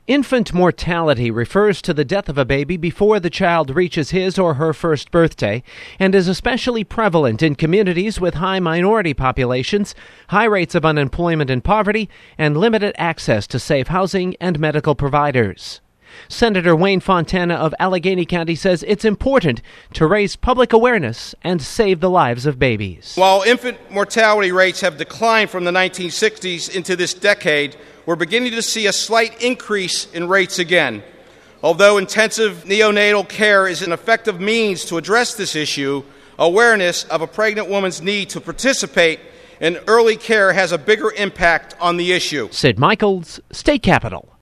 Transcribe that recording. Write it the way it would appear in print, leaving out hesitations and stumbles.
Infant mortality refers to the death of a baby before the child reaches his or her first birthday and is especially prevalent in communities with high minority populations, high rates of unemployment and poverty, and limited access to safe housing and medical providers. Senator Wayne Fontana of Allegheny County says it's important to raise public awareness and save the lives of babies. While infant mortality rates have declined from the 1960s into this decade, we're beginning to see a slight increase in rates again. Although intensive neonatal care is an effective means to address this issue, awareness of a pregnant woman's need to participate in early care has a bigger impact on the issue. Sid Michaels, State Capitol.